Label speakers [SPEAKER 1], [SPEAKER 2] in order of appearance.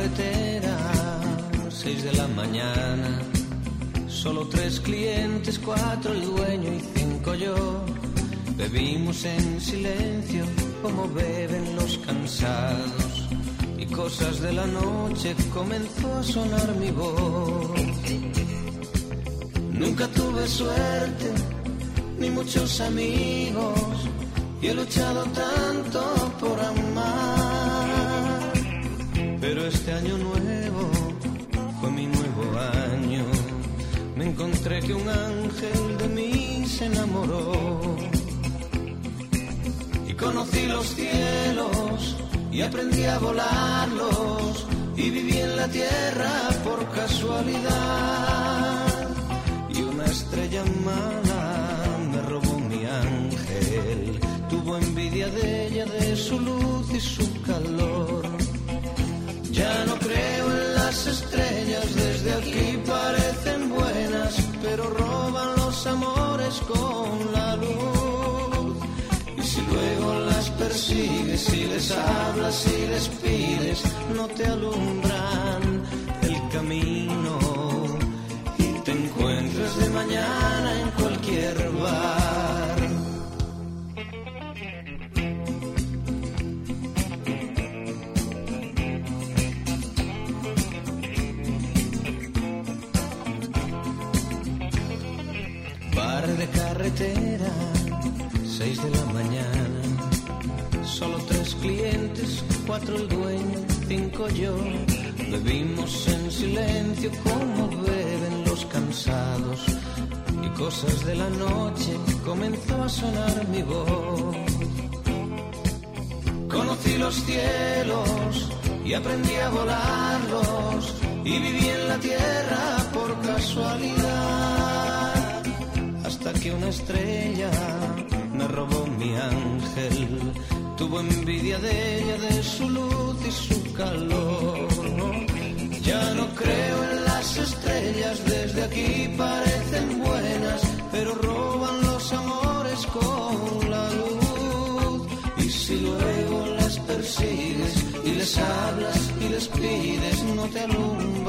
[SPEAKER 1] carretera, 6 de la mañana. Solo 3 clientes, 4 el dueño y 5 yo. Bebimos en silencio como beben los cansados. Y cosas de la noche comenzó a sonar mi voz. Nunca tuve suerte, ni muchos amigos. Y he luchado tanto por amar. Pero este año nuevo fue mi nuevo año. Me encontré que un ángel de mí se enamoró. Y conocí los cielos y aprendí a volarlos. Y viví en la tierra por casualidad. Y una estrella mala me robó mi ángel. Tuvo envidia de ella, de su luz y su calor. Ya no creo en las estrellas, desde aquí parecen buenas, pero roban los amores con la luz. Y si luego las persigues, si les hablas y les pides, no te alumbran el camino. Y te encuentras de mañana en cualquier bar. De carretera, 6 de la mañana. Solo 3 clientes, 4 el dueño, 5 yo. Bebimos en silencio como beben los cansados. Y cosas de la noche comenzó a sonar mi voz. Conocí los cielos y aprendí a volarlos. Y viví en la tierra por casualidad. Hasta que una estrella me robó mi ángel. Tuvo envidia de ella, de su luz y su calor. Ya no creo en las estrellas, desde aquí parecen buenas, pero roban los amores con la luz. Y si luego las persigues y les hablas y les pides, no te alumbran